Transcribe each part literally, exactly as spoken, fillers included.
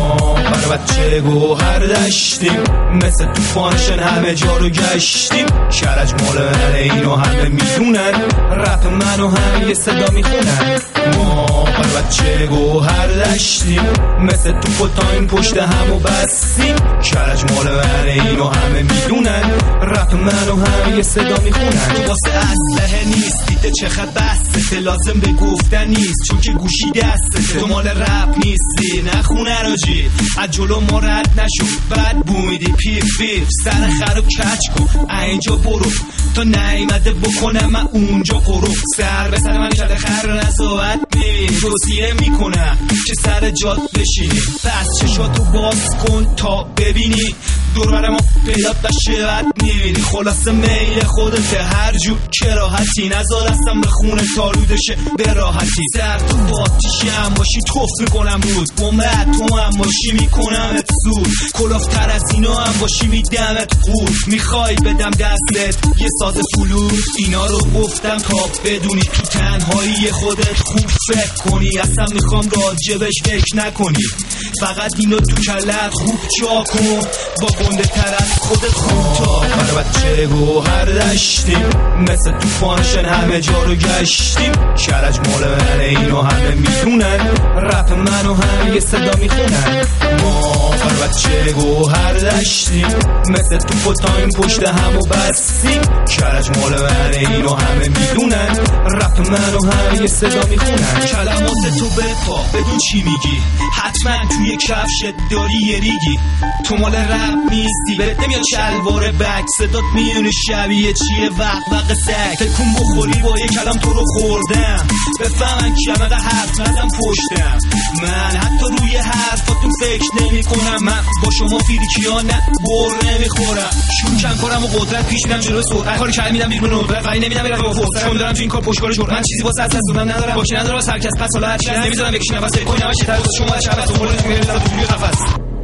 ما برای بچه گوهر داشتیم، مثل توفانشن همه جا رو گشتیم. کرج مال منه اینو همه میدونن، رپ منو هم یه صدا میخونن. ما برای بچه گوهر داشتیم، مثل توپ و تایم پشت همو بستیم. کرج مال منه اینو همه میدونن، رپ منو هم یه صدا میخونن. تو واسه اسلحه نیست، دیده چقدر بسته، لازم به گفتن نیست چون که گوشی دسته. تو مال رپ نیستی نخونه راجی، از جلو ما رد نشو بعد بومیدی پیف پیف. سر خر و کچ کن اینجا برو، تا نیمده بکنم من اونجا قرو. سر به سر من شده خر نصابت میبینی، توصیه میکنم که سر جات بشینی. پس چشاتو باز کن تا ببینی، دور برم پیدات بشه بد میبینی. خلاصه میل خودت هر جور که راحتی، نزار هستم به خونه تالودشه به راحتی. در تو باتیشی هم باشی توف میکنم روز، بومت تو هم باشی میکنم ات سود. کلافتر از اینا هم باشی میدمت خود. میخوای بدم دستت یه ساز فلوت، اینا رو گفتم تا بدونی تو تنهایی خودت خوب فکر کنی. اصلا میخوام راجبش فکر نکنی، فقط اینو تو کلت خوب جا کن. با گنده تر از خودت خوب تا برای بچه گوهر داشتیم، مثل توفانشن همه جا رو گشتیم. کرج مال منه اینو همه میدونن، رپ منو هم یه صدا میخونن. ما برای بچه گوهر داشتیم، مثل توپ و تایم پشت همو بستیم. کرج مال منه اینو همه میدونن، رپ منو هم یه صدا میخونن. کلمات تو بپا بدون چی میگی، حتما توی کفشت داری یه ریگی. تو مال رپ نیستی بهت نمیاد شلوار بک، صدات میونه شبیه چیه وق وق سگ. تکون بخوری با یه کلم تو رو خوردم، بفهمن کیم اقا حرف ندم پشتم. من حتی روی حرفاتون فکر نمی کنم، من با شما فیریکیان نه بر نمیخورم. شون کم کارم و قدرت پیش میدم جلو سرعت، کار کردم میدم بیرون ندرت، ولی نمیدم میرم با فرصت. چون دارم تو این کار پشتکار جرأت، من چیزی واسه از دستم ندارم، باشه ندارم از هر کس پس حالا هر چیز نمیذارم بکشی نفس کوی نماشه تر از شما شب تو مولد میره تو توی قفس.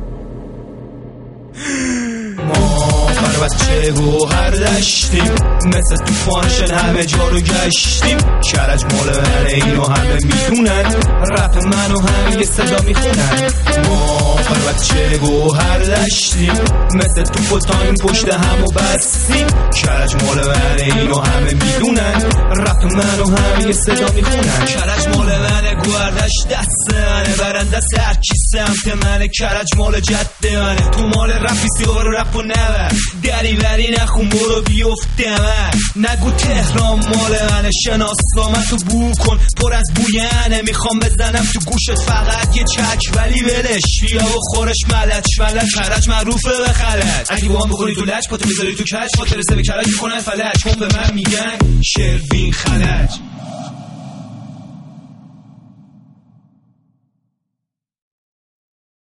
برای بچه گوهر داشتیم، مثل توفانشن همه جا رو گشتیم. کرج مال منه اینو همه میدونن، رپ منو هم یه صدا میخونن. ما برای بچه گوهر داشتیم، مثل توپ و تایم پشت همو بستیم. کرج مال منه اینو همه میدونن، رپ منو هم یه صدا میخونن. کرج مال منه گوهردش دست منه، برنده سر کی سمت منه. کرج مال جد منه، تو مال رپی سیگار رپ و نبر، دری بری نخون برو بیفت دمر. نگو تهران مال منه، شناسنامه تو بو کن پر از بوینه. میخوام بزنم تو گوشت فقط یه چک ولی ولش بیا و خورش ملچ ملچ. کرج معروفه به خلج، اگه با هم بخوری تو لچ پاتو میذاری تو کچ. خاطرسه به کرج میکنن فلج، چون به من میگن شروین خلج.